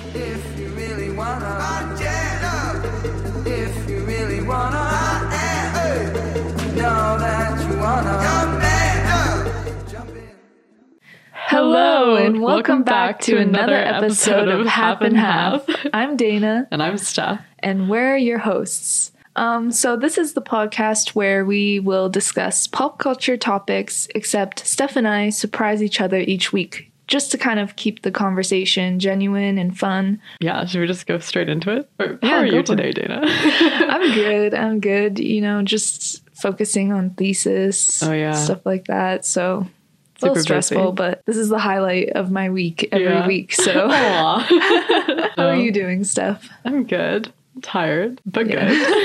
If you really wanna, if you really wanna, know that you wanna, jump in. Hello, and welcome back to another episode of Half and Half. I'm Dana. And I'm Steph. And we're your hosts. So this is the podcast where we will discuss pop culture topics, except Steph and I surprise each other each week, just to kind of keep the conversation genuine and fun. Yeah, should we just go straight into it? How are you today, Dana? I'm good. You know, just focusing on thesis, stuff like that. So it's a little stressful, but this is the highlight of my week every week. So how are you doing, Steph? I'm good. Tired, but good.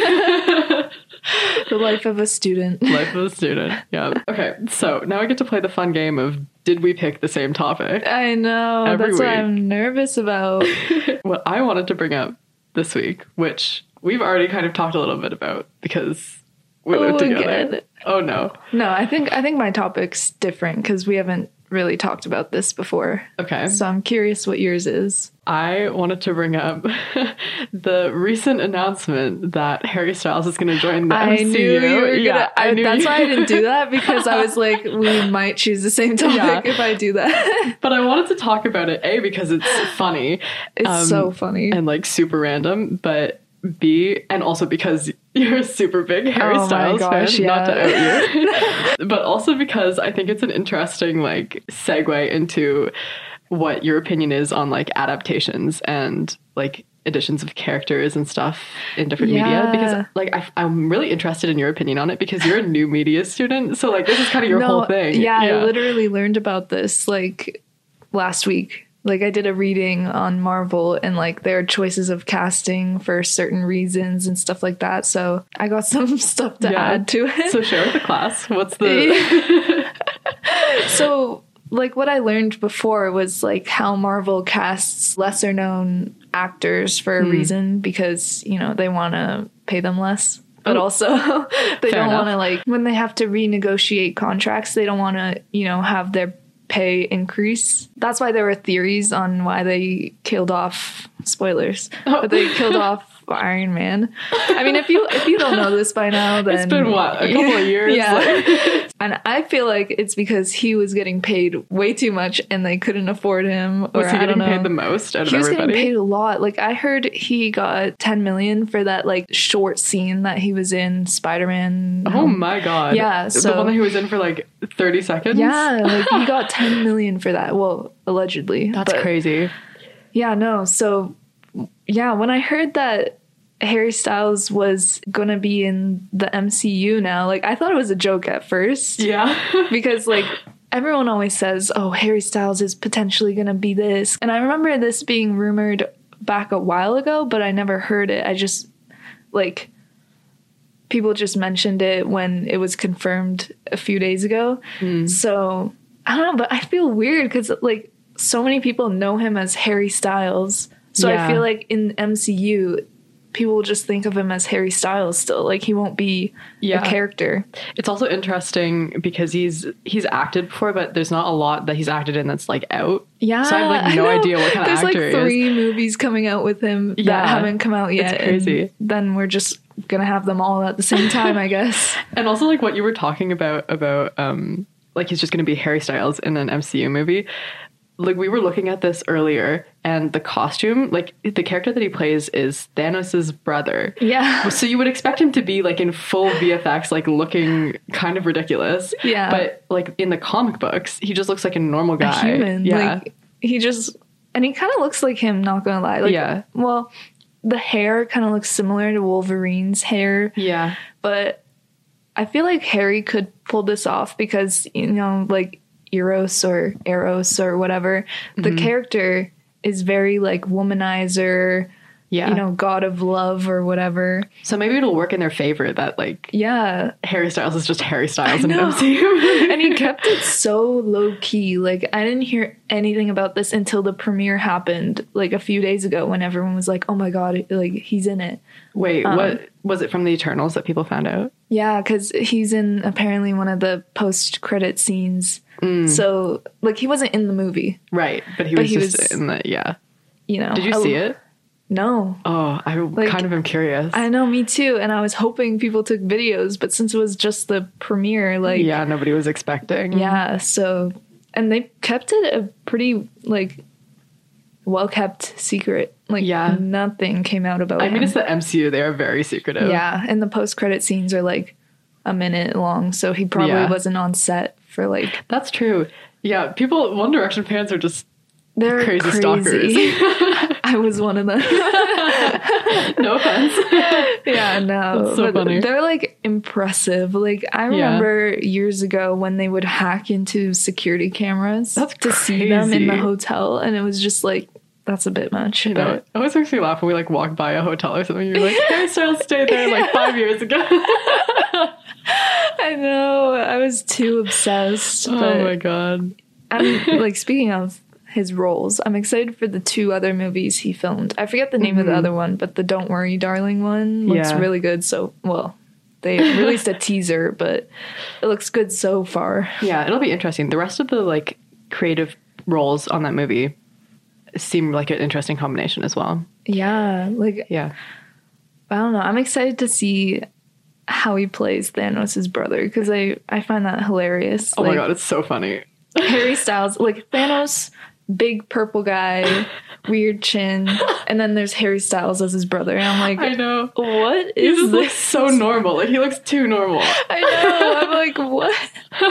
The life of a student. Yeah. Okay, so now I get to play the fun game of did we pick the same topic? I know. That's what I'm nervous about. What I wanted to bring up this week, which we've already kind of talked a little bit about because we live together. Again. Oh no. No, I think my topic's different because we haven't really talked about this before. Okay. So I'm curious what yours is. I wanted to bring up the recent announcement that Harry Styles is going to join the MCU. Knew you were gonna, that's why I didn't do that, because I was like, we might choose the same topic if I do that. But I wanted to talk about it, A, because it's funny. It's so funny. And like super random, but B, and also because you're a super big Harry Styles fan, not to out you. But also because I think it's an interesting like segue into what your opinion is on like adaptations and like additions of characters and stuff in different media, because like I'm really interested in your opinion on it because you're a new media student, so like this is kind of your whole thing. I literally learned about this like last week. Like I did a reading on Marvel and like their choices of casting for certain reasons and stuff like that, so I got some stuff to add to it. So share with the class. What's the So like what I learned before was like how Marvel casts lesser known actors for a reason, because, you know, they want to pay them less. But also they don't want to, like, when they have to renegotiate contracts, they don't want to, you know, have their pay increase. That's why there were theories on why they killed off, spoilers, but they killed off Iron Man. I mean, if you don't know this by now, then it's been what, a couple of years? Yeah. Like. And I feel like it's because he was getting paid way too much and they couldn't afford him. Or was he getting paid the most out of everybody? He was getting paid a lot. Like I heard he got $10 million for that like short scene that he was in Spider-Man. Oh my god. Yeah. So, the one that he was in for like 30 seconds? Yeah, like he got $10 million for that. Well, allegedly. That's crazy. Yeah, no. So yeah, when I heard that Harry Styles was gonna be in the MCU now, like I thought it was a joke at first. Yeah. Because like everyone always says, oh, Harry Styles is potentially gonna be this. And I remember this being rumored back a while ago, but I never heard it. I just like people just mentioned it when it was confirmed a few days ago. So I don't know, but I feel weird because like so many people know him as Harry Styles. So I feel like in MCU, people will just think of him as Harry Styles still. Like he won't be a character. It's also interesting because he's acted before, but there's not a lot that he's acted in that's like out. Yeah. So I have like no idea what kind of actor he is. There's like 3 movies coming out with him that haven't come out yet. It's crazy. And then we're just gonna have them all at the same time, I guess. And also like what you were talking about like he's just gonna be Harry Styles in an MCU movie. Like we were looking at this earlier, and the costume, like the character that he plays is Thanos' brother. Yeah. So you would expect him to be like in full VFX, like looking kind of ridiculous. Yeah. But like in the comic books, he just looks like a normal guy. A human. Yeah. Like he kind of looks like him, not gonna lie. Like, well, the hair kind of looks similar to Wolverine's hair. Yeah. But I feel like Harry could pull this off because, you know, like Eros or whatever, the character is very like womanizer, you know, god of love or whatever. So maybe it'll work in their favor that like Harry Styles is just Harry Styles in an MCU. And he kept it so low key. Like I didn't hear anything about this until the premiere happened like a few days ago when everyone was like, oh my god, like he's in it. Wait, what was it from the Eternals that people found out? Yeah, because he's in apparently one of the post-credit scenes. So, like, he wasn't in the movie. Right, but he was just in the, you know. Did you see it? No. Oh, I kind of am curious. I know, me too. And I was hoping people took videos, but since it was just the premiere, like... Yeah, nobody was expecting. Yeah, so... And they kept it a pretty, like, well-kept secret. Like, nothing came out about it. I mean, it's the MCU. They are very secretive. Yeah, and the post-credit scenes are, like, a minute long, so he probably wasn't on set for, like... That's true. Yeah, One Direction fans are just... They're crazy stalkers. I was one of them. No offense. Yeah, no. That's so funny. They're like impressive. Like I remember years ago when they would hack into security cameras to see them in the hotel, and it was just like, that's a bit much. You know, it always makes me laugh when we like walk by a hotel or something. You're like, Harry Styles stayed there like 5 years ago. I know. I was too obsessed. Oh my god. I'm like, speaking of his roles, I'm excited for the 2 other movies he filmed. I forget the name of the other one, but the Don't Worry Darling one looks really good. So, well, they released a teaser, but it looks good so far. Yeah, it'll be interesting. The rest of the like creative roles on that movie seem like an interesting combination as well. Yeah, like I don't know. I'm excited to see how he plays Thanos' brother, because I find that hilarious. Oh my god, it's so funny. Harry Styles, like Thanos, big purple guy, weird chin, and then there's Harry Styles as his brother, and I'm like, I know, what he is just this? Looks so normal. Like he looks too normal. I know. I'm like, what?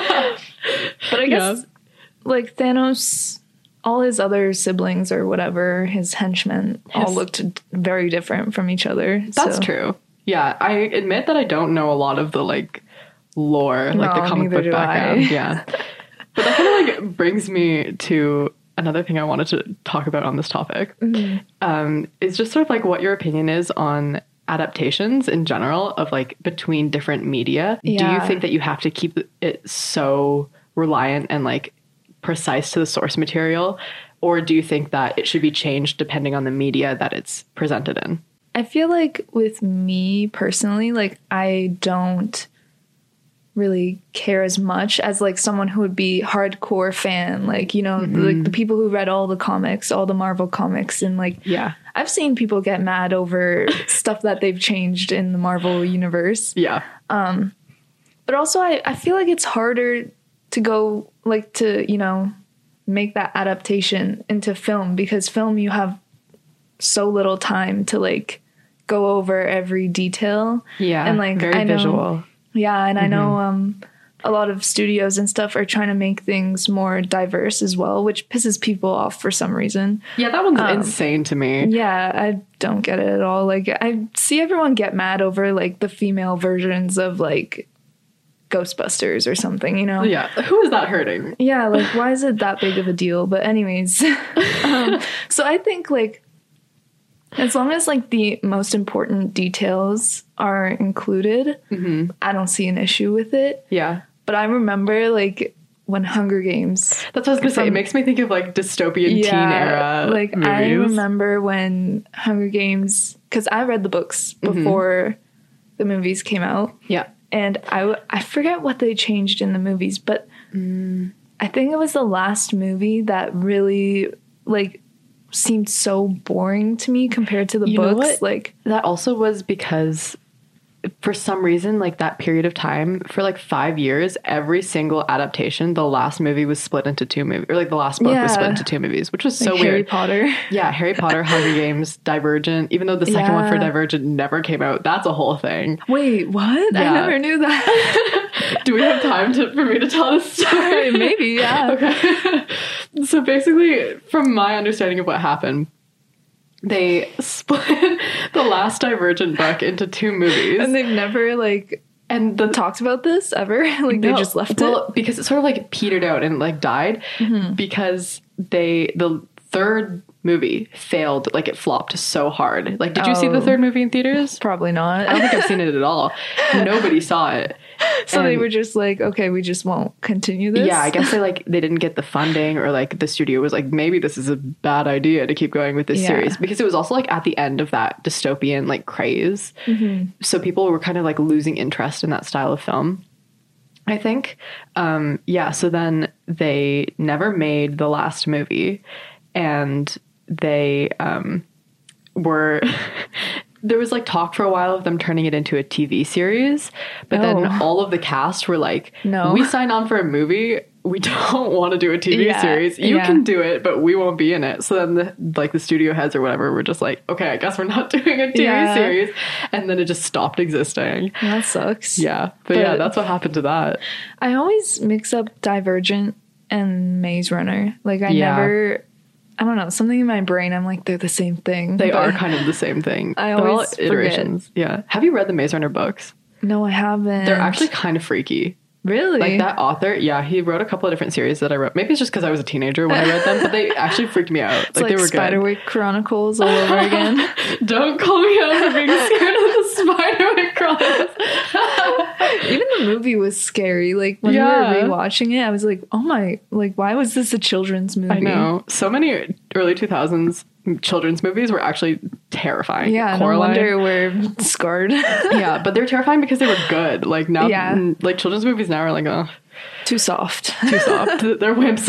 But I guess like Thanos, all his other siblings or whatever, his henchmen, all looked very different from each other. That's true. Yeah, I admit that I don't know a lot of the like lore, like the comic book background. Yeah. But that kind of like brings me to another thing I wanted to talk about on this topic. Is just sort of like what your opinion is on adaptations in general of like between different media. Do you think that you have to keep it so reliant and like precise to the source material, or do you think that it should be changed depending on the media that it's presented in? I feel like with me personally, like I don't really care as much as like someone who would be hardcore fan, like, you know, like the people who read all the comics, all the Marvel comics, and like I've seen people get mad over stuff that they've changed in the Marvel universe. But also I feel like it's harder to go like to, you know, make that adaptation into film, because film you have so little time to like go over every detail. And like very visual. Yeah, and I know a lot of studios and stuff are trying to make things more diverse as well, which pisses people off for some reason. Yeah, that one's insane to me. Yeah, I don't get it at all. Like, I see everyone get mad over, like, the female versions of, like, Ghostbusters or something, you know? Yeah, who is that hurting? Yeah, like, why is it that big of a deal? But anyways, so I think, like, as long as, like, the most important details are included, I don't see an issue with it. Yeah. But I remember, like, when Hunger Games... That's what I was going to say. It makes me think of, like, dystopian teen era like, movies. I remember when Hunger Games... Because I read the books before the movies came out. Yeah. And I forget what they changed in the movies, but I think it was the last movie that really, like... seemed so boring to me compared to the books. Like, that also was because for some reason, like that period of time for like 5 years, every single adaptation, the last movie was split into 2 movies, or like the last book was split into 2 movies, which was so like weird. Harry Potter. Yeah, Harry Potter, Hunger Games, Divergent, even though the second one for Divergent never came out. That's a whole thing. Wait, what? I never knew that. Do we have time for me to tell this story? Maybe, yeah. Okay. So basically, from my understanding of what happened, they split the last Divergent book into 2 movies. And they've never, like, talked about this ever? Like, they just left it? Because it sort of, like, petered out and, like, died. Because the third movie failed. Like, it flopped so hard. Like, did you see the third movie in theaters? Probably not. I don't think I've seen it at all. Nobody saw it. So they were just like, okay, we just won't continue this? Yeah, I guess they didn't get the funding, or like the studio was like, maybe this is a bad idea to keep going with this series, because it was also like at the end of that dystopian like craze. So people were kind of like losing interest in that style of film, I think. So then they never made the last movie, and they were there was like talk for a while of them turning it into a TV series, but then all of the cast were like, no, we signed on for a movie. We don't want to do a TV series. You can do it, but we won't be in it. So then the studio heads or whatever were just like, okay, I guess we're not doing a TV series. And then it just stopped existing. That sucks. Yeah. But yeah, that's what happened to that. I always mix up Divergent and Maze Runner. Like I never, I don't know, something in my brain, I'm like, they're the same thing. They are kind of the same thing. I always forget. Iterations. Yeah. Have you read the Maze Runner books? No, I haven't. They're actually kind of freaky. Really? Like that author, he wrote a couple of different series that I wrote. Maybe it's just because I was a teenager when I read them, but they actually freaked me out. It's like they were Spiderwick Chronicles all over again. Don't call me out for being scared of the Spiderwick Chronicles. Even the movie was scary. Like when we were rewatching it, I was like, oh my, like why was this a children's movie? I know. So many early 2000s children's movies were actually terrifying. Yeah, no wonder we're scarred. Yeah, but they're terrifying because they were good. Like now, like children's movies now are like, oh, too soft. Too soft. They're wimps.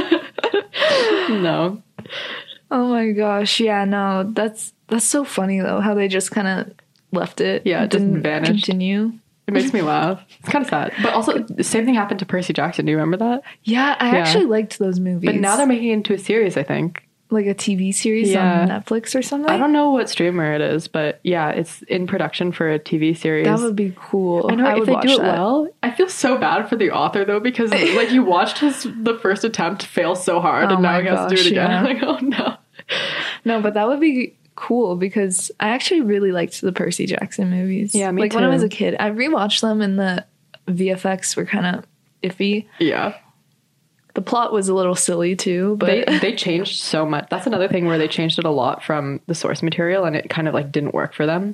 No. Oh my gosh. Yeah, no, that's so funny though, how they just kind of left it. Yeah, it didn't vanish. Continue. It makes me laugh. It's kind of sad. But also, the same thing happened to Percy Jackson. Do you remember that? Yeah, I actually liked those movies. But now they're making it into a series, I think. Like a TV series on Netflix or something? I don't know what streamer it is, but yeah, it's in production for a TV series. That would be cool. I know, if they do it well. I feel so bad for the author though, because like you watched the first attempt fail so hard and now he has to do it again. I'm like, oh no. No, but that would be cool because I actually really liked the Percy Jackson movies. Yeah, me too. When I was a kid, I rewatched them and the VFX were kind of iffy. Yeah. The plot was a little silly too, but they changed so much. That's another thing where they changed it a lot from the source material and it kind of like didn't work for them.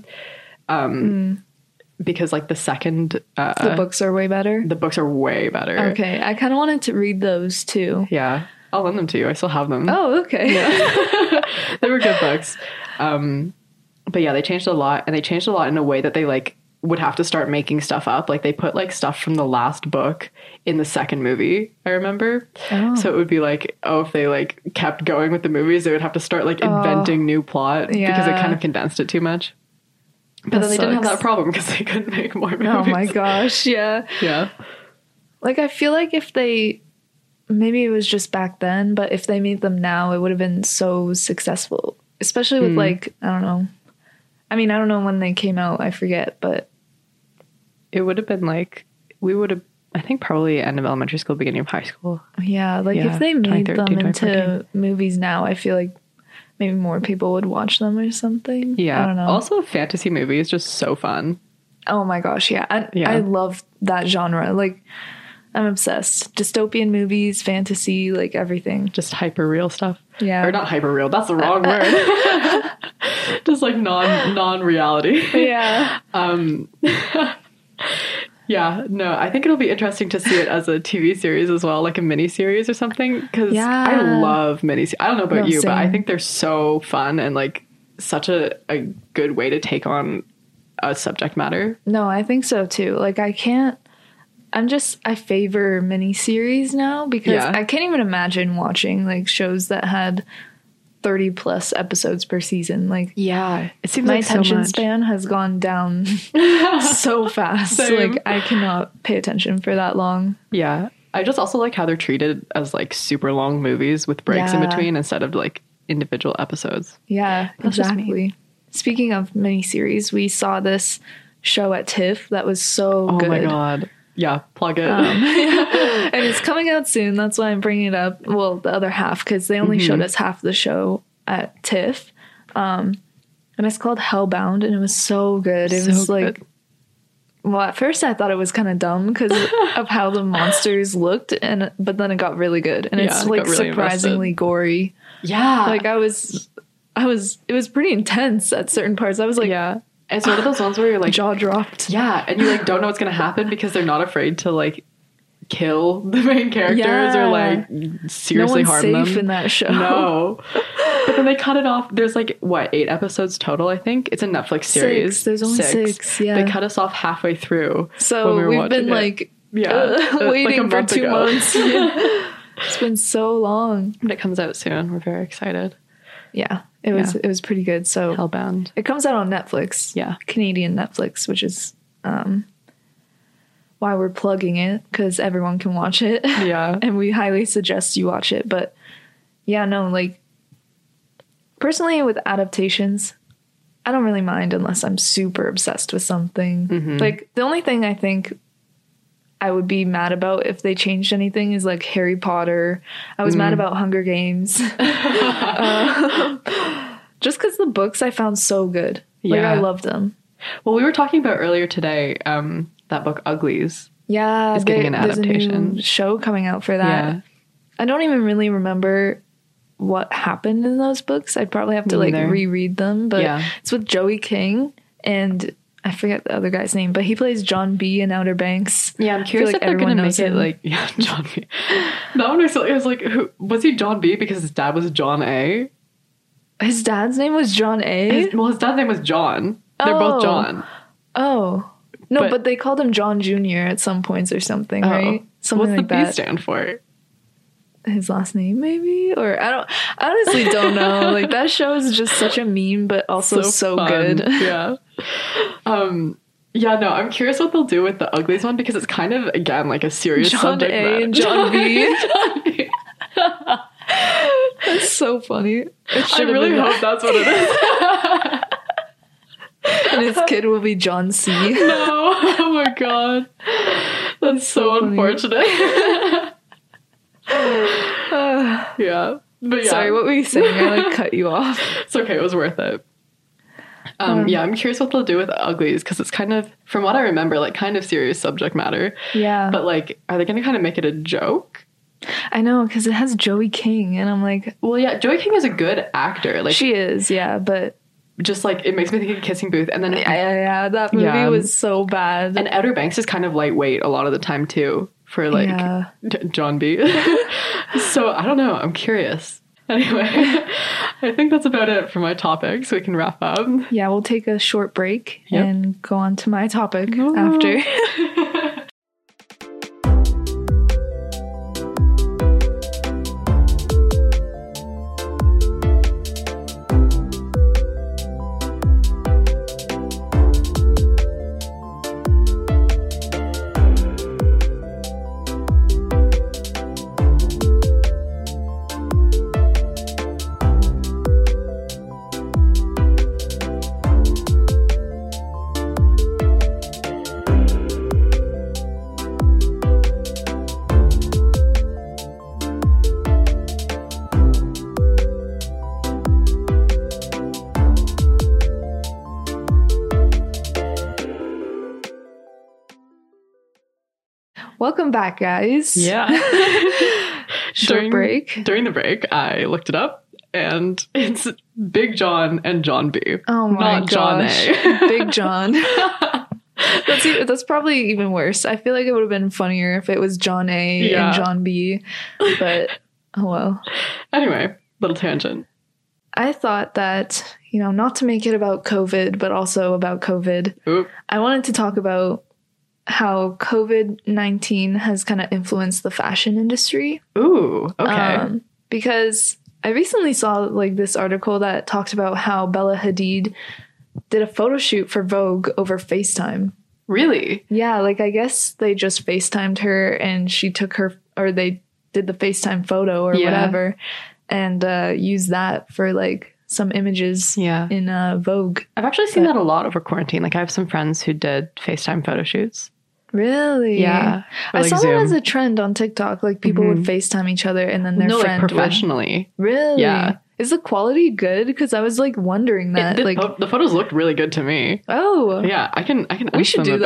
Because like the second the books are way better. The books are way better. Okay. I kind of wanted to read those too. Yeah. I'll lend them to you. I still have them. Oh, okay. Yeah. They were good books. But yeah, they changed a lot and they changed a lot in a way that they like would have to start making stuff up. Like they put like stuff from the last book in the second movie, I remember. Oh. So it would be like, if they like kept going with the movies, they would have to start like inventing new plot because it kind of condensed it too much. But then they didn't have that problem because they couldn't make more movies. Oh my gosh, yeah. Yeah. Like I feel like if they, maybe it was just back then, but if they made them now, it would have been so successful. Especially with like, I don't know. I mean, I don't know when they came out, I forget, but it would have been like, we would have, I think probably end of elementary school, beginning of high school. Yeah, like if they made them into movies now, I feel like maybe more people would watch them or something. Yeah. I don't know. Also, fantasy movie is just so fun. Oh my gosh, yeah. I love that genre. Like, I'm obsessed. Dystopian movies, fantasy, like everything. Just hyper real stuff. Yeah. Or not hyper real, that's the wrong word. Just like non-reality. Yeah. Yeah, no, I think it'll be interesting to see it as a TV series as well, like a mini series or something. Because I love mini. I don't know about you, but I think they're so fun and like such a good way to take on a subject matter. No, I think so too. Like I favor mini series now because I can't even imagine watching like shows that had 30 plus episodes per season. Like, yeah, it seems my like attention span has gone down so fast. Same. Like I cannot pay attention for that long. Yeah, I just also like how they're treated as like super long movies with breaks in between instead of like individual episodes. Yeah, exactly. Speaking of miniseries, we saw this show at TIFF that was so good. Oh my god. Yeah, plug it. And it's coming out soon. That's why I'm bringing it up. Well, the other half, because they only showed us half the show at TIFF. And it's called Hellbound, and it was so good. It was like, well, at first I thought it was kind of dumb because of how the monsters looked, but then it got really good, and it's like really surprisingly gory. Yeah, like it was pretty intense at certain parts. I was like, it's one of those ones where you're like jaw dropped. Yeah, and you like don't know what's gonna happen because they're not afraid to like kill the main characters or like seriously harm them. No one's safe in that show. No. But then they cut it off. There's like 8 episodes total, I think. It's a Netflix series. 6. There's only 6. Yeah. They cut us off halfway through. So we've been like waiting for 2 months. It's been so long. But it comes out soon. We're very excited. yeah, it was pretty good. So Hellbound. it comes out on Netflix. Yeah. Canadian Netflix, which is why we're plugging it, because everyone can watch it. Yeah. And we highly suggest you watch it. But yeah, no, like personally with adaptations, I don't really mind unless I'm super obsessed with something. Mm-hmm. Like the only thing I think I would be mad about if they changed anything is like Harry Potter. I was mad about Hunger Games. Just because the books I found so good. Like I loved them. Well, we were talking about earlier today, that book Uglies. Yeah, is getting an adaptation. There's a new show coming out for that. Yeah. I don't even really remember what happened in those books. I'd probably have to like reread them, but it's with Joey King and I forget the other guy's name, but he plays John B in Outer Banks. Yeah, I'm curious if they're gonna make it like John B. That one was like, who was he? John B because his dad was John A. His dad's name was John A. His dad's name was John. They're both John. Oh no, but they called him John Jr. at some points or something, right? Something What's like the that. B stand for? His last name, maybe, or I honestly don't know. Like that show is just such a meme, but also so good. Yeah. Yeah, no, I'm curious what they'll do with the Uglies one because it's kind of again like a serious subject matter. And John B. John B. That's so funny. I really hope that's what it is. And his kid will be John C. No, oh my god, that's so unfortunate. Yeah. But yeah. Sorry, what were you saying? I like cut you off. It's okay, it was worth it. Yeah, I'm curious what they'll do with Uglies because it's kind of, from what I remember, like kind of serious subject matter. Yeah. But like, are they going to kind of make it a joke? I know, because it has Joey King, and I'm like, well, yeah, Joey King is a good actor. Like she is, yeah, but just like it makes me think of Kissing Booth, and then yeah, that movie was so bad. And Outer Banks is kind of lightweight a lot of the time too for like John B. So I don't know. I'm curious. Anyway, I think that's about it for my topic, so we can wrap up. Yeah, we'll take a short break and go on to my topic after. Welcome back, guys. Yeah. Short break. During the break, I looked it up, and it's Big John and John B. Oh my not gosh. John A. Big John. That's probably even worse. I feel like it would have been funnier if it was John A and John B. But, oh well. Anyway, little tangent. I thought that, not to make it about COVID, but also about COVID, Oop. I wanted to talk about how COVID-19 has kind of influenced the fashion industry. Ooh, okay. Because I recently saw like this article that talked about how Bella Hadid did a photo shoot for Vogue over FaceTime. Really? Yeah, like I guess they just FaceTimed her and she took her, or they did the FaceTime photo or whatever, and used that for like some images in Vogue. I've actually seen that a lot over quarantine. Like I have some friends who did FaceTime photo shoots. Really? Yeah. I saw that as a trend on TikTok. Like people would FaceTime each other and then their friend like professionally. Really? Yeah. Is the quality good? Because I was like wondering that. The photos looked really good to me. Oh. Yeah, I can. We should do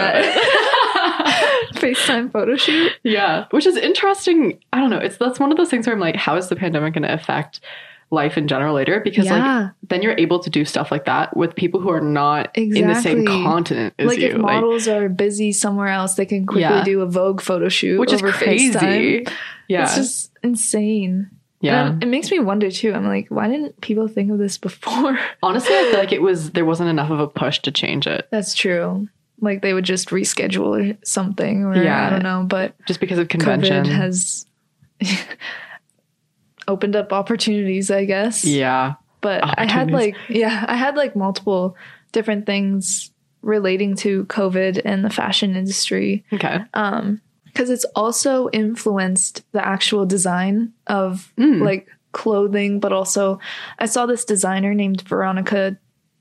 that. FaceTime photo shoot. Yeah, which is interesting. I don't know. That's one of those things where I'm like, how is the pandemic going to affect life in general later? Because like then you're able to do stuff like that with people who are not in the same continent as you. Like if models are busy somewhere else, they can quickly do a Vogue photo shoot, which over is crazy. FaceTime. Yeah, it's just insane. Yeah, and it makes me wonder too. I'm like, why didn't people think of this before? Honestly, I feel like there wasn't enough of a push to change it. That's true. Like they would just reschedule or something, or I don't know. But just because of convention, COVID has opened up opportunities, I guess. Yeah. but I had like multiple different things relating to COVID and the fashion industry. Okay. Because it's also influenced the actual design of like clothing, but also I saw this designer named Veronica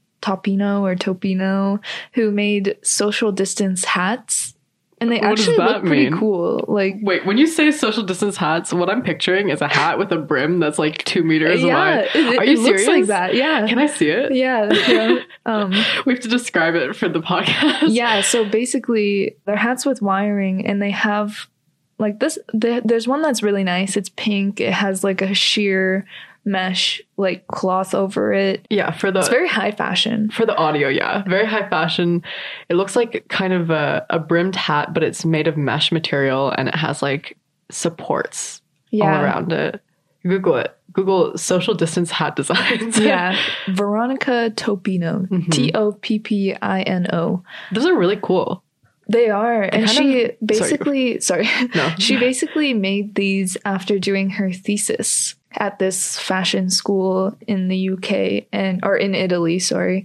Topino who made social distance hats. And they actually look pretty cool. Like, wait, when you say social distance hats, what I'm picturing is a hat with a brim that's like 2 meters wide. Are you serious? Looks like that, yeah. Can I see it? Yeah. We have to describe it for the podcast. Yeah, so basically, they're hats with wiring, and they have like this. There's one that's really nice. It's pink. It has like a sheer mesh like cloth over it. Yeah, it's very high fashion. For the audio, yeah. Very high fashion. It looks like kind of a brimmed hat, but it's made of mesh material and it has like supports all around it. Google it. Google social distance hat designs. Yeah. Veronica Topino. Toppino. Those are really cool. They are. And she basically she basically made these after doing her thesis at this fashion school in the UK or in Italy,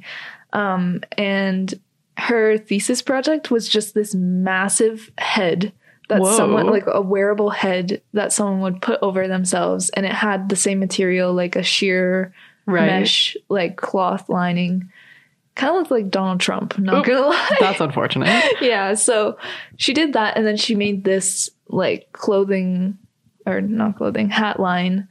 and her thesis project was just this massive head that someone, like a wearable head that someone would put over themselves, and it had the same material, like a sheer mesh, like cloth lining. Kind of looked like Donald Trump, not gonna lie. That's unfortunate. Yeah, so she did that, and then she made this like hat line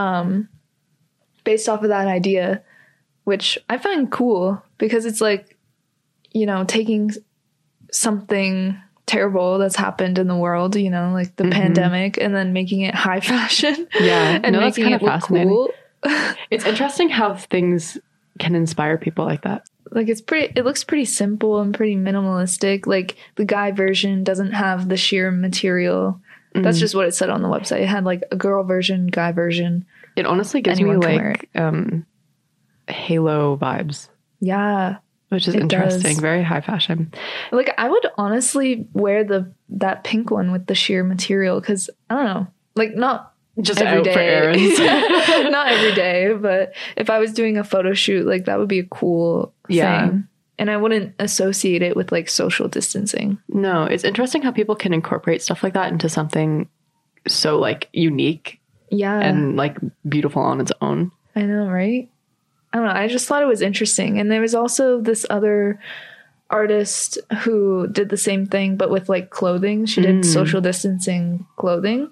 based off of that idea, which I find cool because it's like, you know, taking something terrible that's happened in the world, you know, like the pandemic, and then making it high fashion. Yeah, and making it look cool. It's interesting how things can inspire people like that. Like it looks pretty simple and pretty minimalistic. Like the guy version doesn't have the sheer material. That's just what it said on the website. It had like a girl version, guy version. It honestly gives me like Halo vibes. Yeah. Which is interesting. Does. Very high fashion. Like I would honestly wear that pink one with the sheer material because I don't know. Like not just every out day. For errands. Not every day, but if I was doing a photo shoot, like that would be a cool thing. And I wouldn't associate it with like social distancing. No, it's interesting how people can incorporate stuff like that into something so like unique. Yeah. And like beautiful on its own. I know, right? I don't know. I just thought it was interesting. And there was also this other artist who did the same thing, but with like clothing. She did social distancing clothing,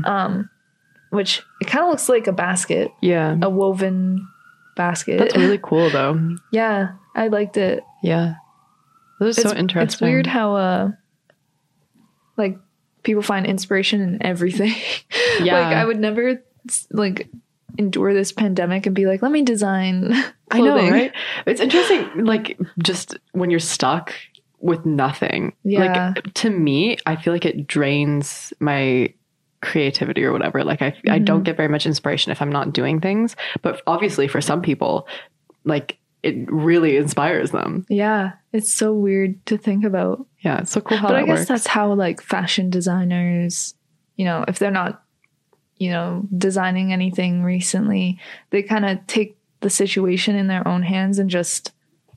which it kind of looks like a basket. Yeah. A woven basket. That's really cool though. Yeah. I liked it. Yeah. This is so interesting. It's weird how like people find inspiration in everything. Yeah. Like I would never like endure this pandemic and be like, let me design clothing. I know, right? It's interesting, like just when you're stuck with nothing. Yeah. Like to me, I feel like it drains my creativity or whatever. Like I don't get very much inspiration if I'm not doing things. But obviously for some people, like it really inspires them. Yeah. It's so weird to think about. Yeah. It's so cool how that works. But I guess that's how like fashion designers, you know, if they're not, you know, designing anything recently, they kind of take the situation in their own hands and just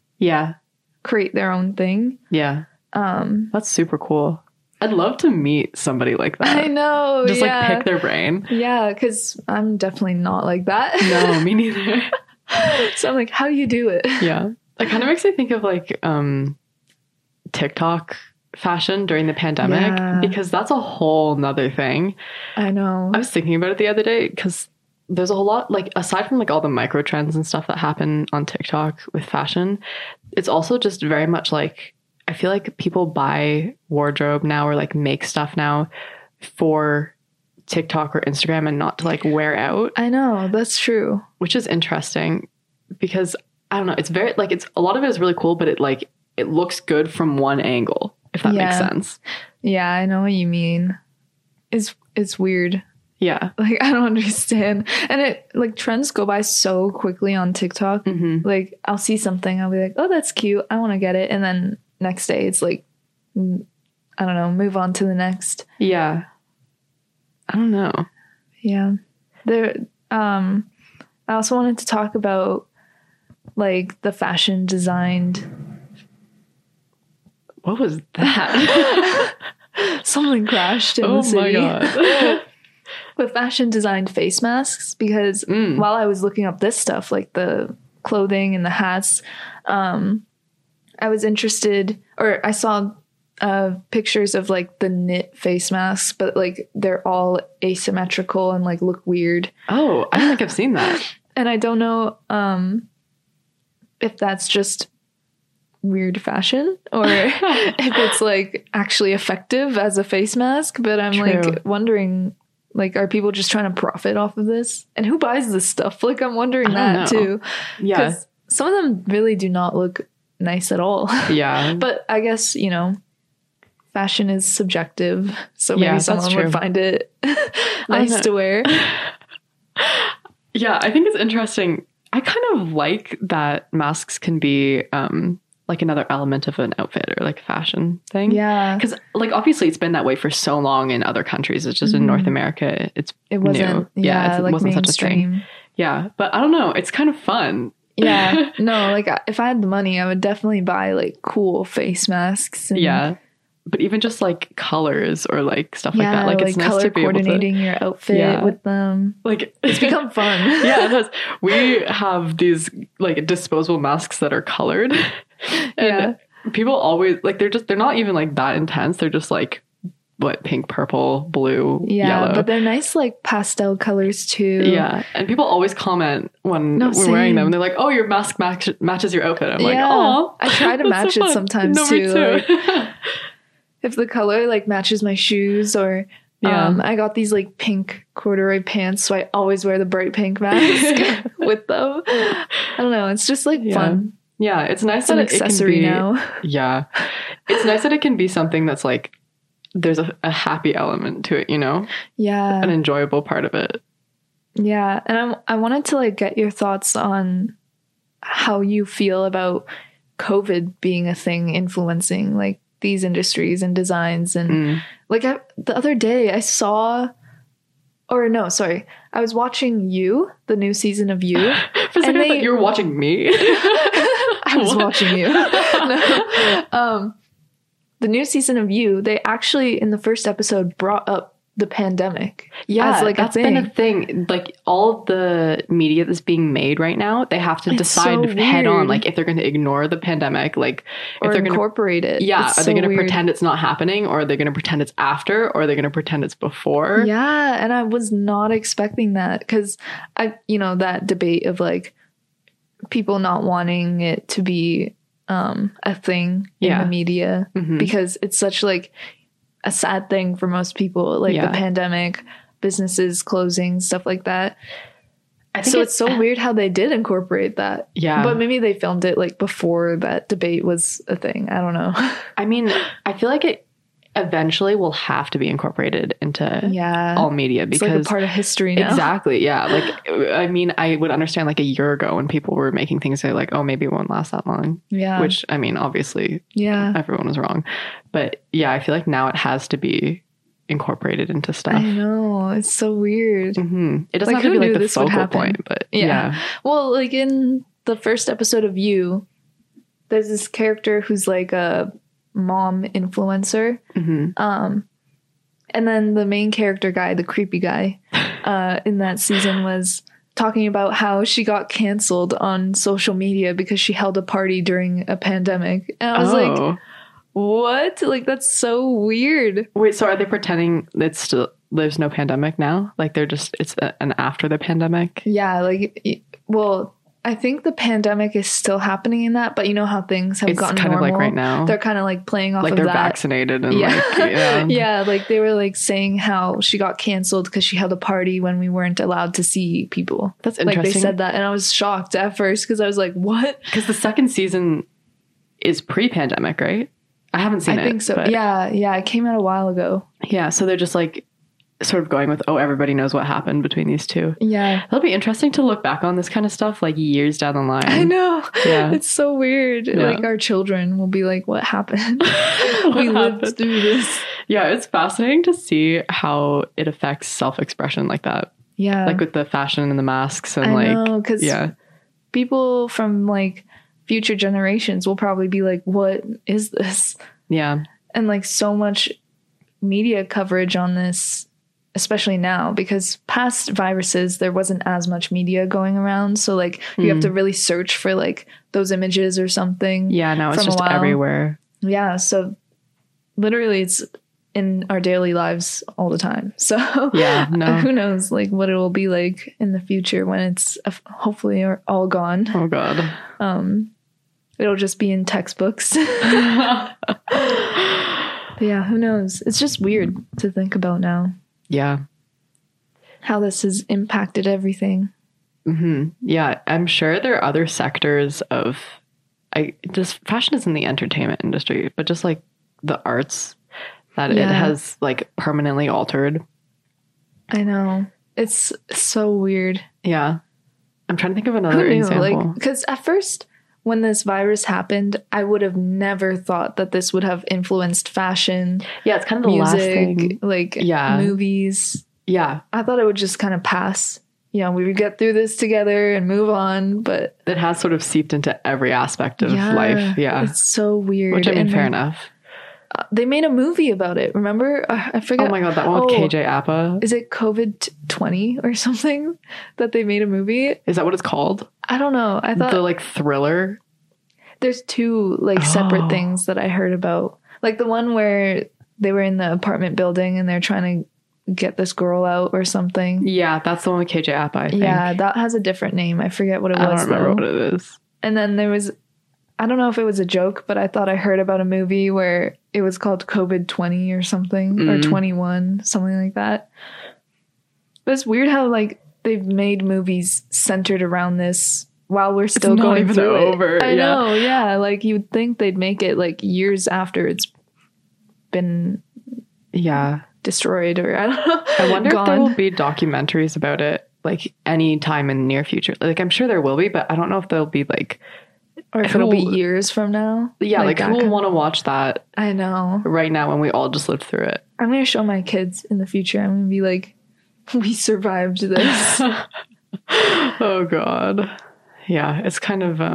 create their own thing. Yeah. That's super cool. I'd love to meet somebody like that. I know. Just like pick their brain. Yeah, because I'm definitely not like that. No, me neither. So I'm like, how do you do it? Yeah. It kind of makes me think of like TikTok fashion during the pandemic because that's a whole nother thing. I know. I was thinking about it the other day because there's a whole lot, like aside from like all the micro trends and stuff that happen on TikTok with fashion, it's also just very much like, I feel like people buy wardrobe now or like make stuff now for TikTok or Instagram and not to like wear out. I know, that's true. Which is interesting because I don't know, it's very like a lot of it is really cool, but it looks good from one angle, if that makes sense. Yeah, I know what you mean. It's weird. Yeah. Like I don't understand. And it like trends go by so quickly on TikTok. Like I'll see something, I'll be like, oh, that's cute, I want to get it, and then next day it's like, I don't know, move on to the next. Yeah. I don't know. Yeah. There I also wanted to talk about like the fashion designed. What was that? Something crashed in the city. Oh my god. With fashion designed face masks, because while I was looking up this stuff, like the clothing and the hats, I was interested, or I saw pictures of like the knit face masks, but like they're all asymmetrical and like look weird. Oh, I don't think I've seen that. And I don't know if that's just weird fashion or if it's like actually effective as a face mask, but I'm like wondering, like, are people just trying to profit off of this? And who buys this stuff? Like, I'm wondering that too. Yeah. 'Cause some of them really do not look nice at all. Yeah. But I guess, you know, fashion is subjective. So maybe someone would find it nice to wear. Yeah, I think it's interesting. I kind of like that masks can be like another element of an outfit or like a fashion thing. Yeah. Because like obviously it's been that way for so long in other countries. It's just in North America, it wasn't new. Yeah, it like wasn't mainstream. such a thing. Yeah, but I don't know. It's kind of fun. Yeah. No, like if I had the money, I would definitely buy like cool face masks. And, yeah. But even just like colors or like stuff like that. Like it's nice color to be coordinating your outfit with them. Like it's become fun. Yeah, it has. We have these like disposable masks that are colored. And people always like they're not even like that intense. They're just like what, pink, purple, blue, yellow. But they're nice like pastel colors too. Yeah. And people always comment when we're wearing them. They're like, oh, your mask matches your outfit. I'm like, oh. I try to match it sometimes too. Like, if the color like matches my shoes or I got these like pink corduroy pants, so I always wear the bright pink mask with them. I don't know. It's just like fun. Yeah, it's nice that that accessory it can be, now. Yeah. It's nice that it can be something that's like there's a happy element to it, you know? Yeah. An enjoyable part of it. Yeah. And I wanted to like get your thoughts on how you feel about COVID being a thing influencing like these industries and designs. And like the other day I was watching You, the new season of You. For a second I thought you were watching me. I was watching You. No. The new season of You, they actually in the first episode brought up the pandemic. Yeah, as like that's been a thing. Like all the media that's being made right now, they have to decide head on, like if they're going to ignore the pandemic, like or if they're going to incorporate it. Yeah, it's are they going to pretend it's not happening, or are they going to pretend it's after, or are they going to pretend it's before? Yeah, and I was not expecting that because that debate of like people not wanting it to be a thing in the media because it's such like a sad thing for most people, like the pandemic, businesses closing, stuff like that. So it's so weird how they did incorporate that. Yeah. But maybe they filmed it like before that debate was a thing. I don't know. I mean, I feel like it eventually will have to be incorporated into all media because it's like a part of history now. Exactly. Yeah. Like, I mean, I would understand like a year ago when people were making things say like, oh, maybe it won't last that long. Yeah. Which, I mean, obviously everyone was wrong. But yeah, I feel like now it has to be incorporated into stuff. I know. It's so weird. It doesn't have to be like the focal point, but yeah. Well, like in the first episode of You, there's this character who's like a mom influencer. And then the main character guy, the creepy guy, in that season was talking about how she got canceled on social media because she held a party during a pandemic. And I was like, what? Like, that's so weird. Wait, so are they pretending that there's no pandemic now? Like it's an after the pandemic? Yeah, like, well, I think the pandemic is still happening in that, but you know how things have gotten kind normal? Of like right now. They're kind of like playing off like of they're that. Vaccinated and yeah, like they were like saying how she got canceled because she held a party when we weren't allowed to see people. That's interesting. Like they said that, and I was shocked at first because I was like, what? Because the second season is pre-pandemic, right? I haven't seen it. I think so. But yeah, it came out a while ago. Yeah, so they're just like sort of going with, oh, everybody knows what happened between these two. Yeah. It'll be interesting to look back on this kind of stuff like years down the line. I know. Yeah. It's so weird. Yeah. Like our children will be like, what happened? We lived through this. Yeah, it's fascinating to see how it affects self-expression like that. Yeah. Like with the fashion and the masks and I know, 'cause yeah. people from like future generations will probably be like, what is this? Yeah. And like so much media coverage on this, especially now, because past viruses, there wasn't as much media going around. So like you have to really search for like those images or something. Yeah, now it's just everywhere. Yeah. So literally it's in our daily lives all the time. So yeah, no. who knows like what it will be like in the future when it's hopefully all gone. Oh God. It'll just be in textbooks. But yeah, who knows? It's just weird to think about now. Yeah. How this has impacted everything. Mm-hmm. Yeah, I'm sure there are other sectors of just fashion is in the entertainment industry, but just like the arts that it has like permanently altered. I know. It's so weird. Yeah. I'm trying to think of another example. Because at first, when this virus happened, I would have never thought that this would have influenced fashion. Yeah, it's kind of the music, last thing. Like movies. Yeah. I thought it would just kind of pass. Yeah, we would get through this together and move on, but it has sort of seeped into every aspect of life. Yeah. It's so weird. Which I mean, fair enough. They made a movie about it. Remember? I forget. Oh my God, that one with KJ Apa. Is it COVID-20 or something that they made a movie? Is that what it's called? I don't know. I thought the like thriller. There's two like separate things that I heard about. Like the one where they were in the apartment building and they're trying to get this girl out or something. Yeah, that's the one with KJ Apa, I think. Yeah, that has a different name. I forget what it was. I don't remember what it is. And then there was, I don't know if it was a joke, but I thought I heard about a movie where it was called COVID-20 or something, or 21, something like that. But it's weird how like they've made movies centered around this while we're still going through it. I know, yeah. Like you'd think they'd make it like years after it's been destroyed, or I don't know. I wonder if there will be documentaries about it like any time in the near future. Like I'm sure there will be, but I don't know if there'll be like, or if it'll be years from now. Yeah, like who will want to watch that? I know. Right now when we all just lived through it. I'm going to show my kids in the future. I'm going to be like, we survived this. Oh God. Yeah, it's kind of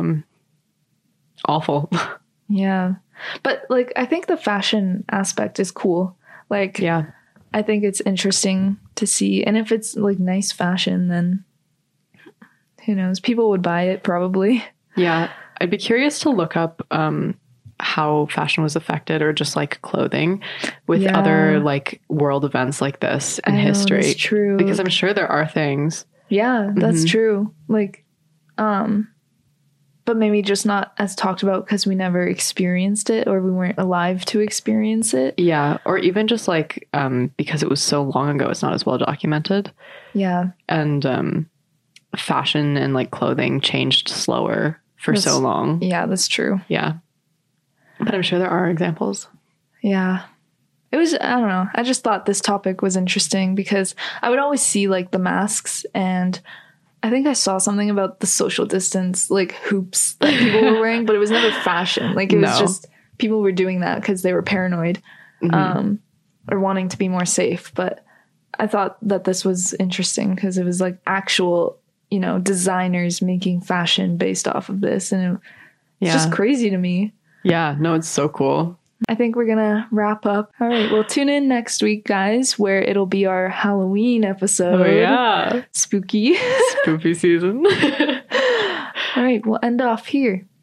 awful. Yeah. But like I think the fashion aspect is cool. Like I think it's interesting to see, and if it's like nice fashion, then who knows? People would buy it probably. Yeah. I'd be curious to look up how fashion was affected, or just like clothing with other like world events like this in history. That's true. Because I'm sure there are things. Yeah, that's true. Like, but maybe just not as talked about because we never experienced it, or we weren't alive to experience it. Yeah. Or even just like, because it was so long ago, it's not as well documented. Yeah. And fashion and like clothing changed slower for so long. Yeah, that's true. Yeah. But I'm sure there are examples. Yeah. It was, I don't know. I just thought this topic was interesting because I would always see like the masks, and I think I saw something about the social distance, like hoops that people were wearing, but it was never fashion. Like it was just people were doing that because they were paranoid or wanting to be more safe. But I thought that this was interesting because it was like actual, you know, designers making fashion based off of this. And it's just crazy to me. Yeah, no, it's so cool. I think we're going to wrap up. All right. Well, tune in next week, guys, where it'll be our Halloween episode. Oh, yeah. Spooky. Spooky season. All right. We'll end off here.